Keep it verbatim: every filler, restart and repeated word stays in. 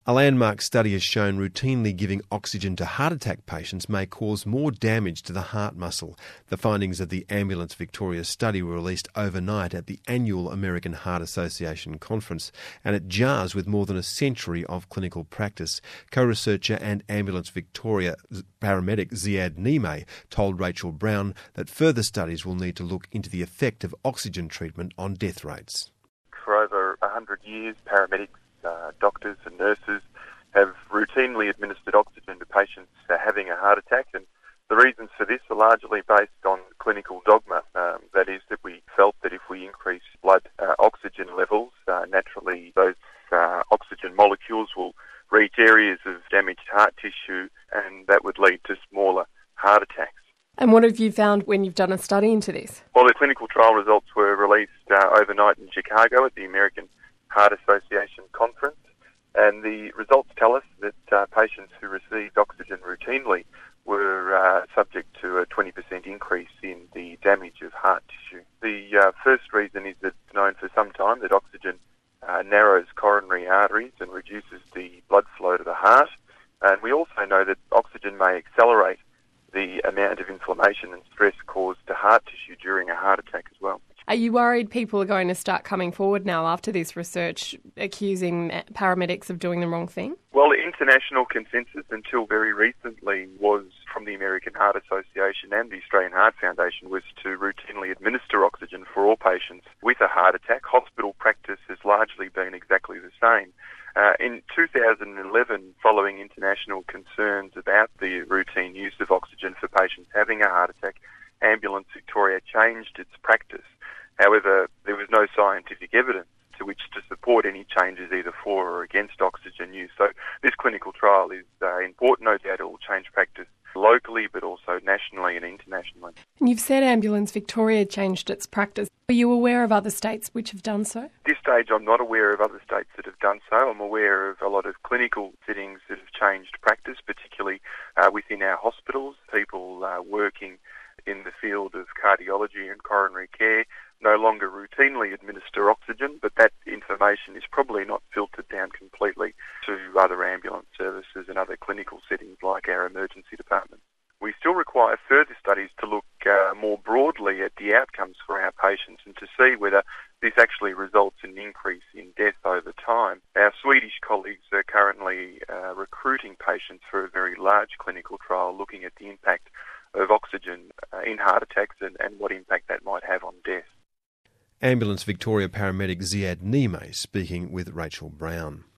A landmark study has shown routinely giving oxygen to heart attack patients may cause more damage to the heart muscle. The findings of the Ambulance Victoria study were released overnight at the annual American Heart Association conference, and it jars with more than a century of clinical practice. Co-researcher and Ambulance Victoria paramedic Ziad Nimay told Rachel Brown that further studies will need to look into the effect of oxygen treatment on death rates. For over one hundred years, paramedics Uh, doctors and nurses have routinely administered oxygen to patients uh, having a heart attack, and the reasons for this are largely based on clinical dogma. Um, that is, that we felt that if we increase blood uh, oxygen levels, uh, naturally those uh, oxygen molecules will reach areas of damaged heart tissue, and that would lead to smaller heart attacks. And what have you found when you've done a study into this? Well, the clinical trial results were released uh, overnight in Chicago at the American Heart Association conference, and the results tell us that uh, patients who received oxygen routinely were uh, subject to a twenty percent increase in the damage of heart tissue. The uh, first reason is that it's known for some time that oxygen uh, narrows coronary arteries and reduces the blood flow to the heart, and we also know that oxygen may accelerate the amount of inflammation and stress caused to heart tissue during a heart attack as well. Are you worried people are going to start coming forward now after this research accusing paramedics of doing the wrong thing? Well, the international consensus until very recently was from the American Heart Association and the Australian Heart Foundation was to routinely administer oxygen for all patients with a heart attack. Hospital practice has largely been exactly the same. Uh, in two thousand eleven, following international concerns about the routine use of oxygen for patients having a heart attack, Ambulance Victoria changed its practice. However, there was no scientific evidence to which to support any changes either for or against oxygen use. So this clinical trial is uh, important. No doubt it will change practice locally, but also nationally and internationally. And you've said Ambulance Victoria changed its practice. Are you aware of other states which have done so? At this stage, I'm not aware of other states that have done so. I'm aware of a lot of clinical settings that have changed practice, particularly uh, within our hospitals. People uh, working in the field of cardiology and coronary care no longer routinely administer oxygen, but that information is probably not filtered down completely to other ambulance services and other clinical settings like our emergency department. We still require further studies to look uh, more broadly at the outcomes for our patients and to see whether this actually results in an increase in death over time. Our Swedish colleagues are currently uh, recruiting patients for a very large clinical trial looking at the impact of oxygen uh, in heart attacks and, and what impact that might have on death. Ambulance Victoria paramedic Ziad Nimay speaking with Rachel Brown.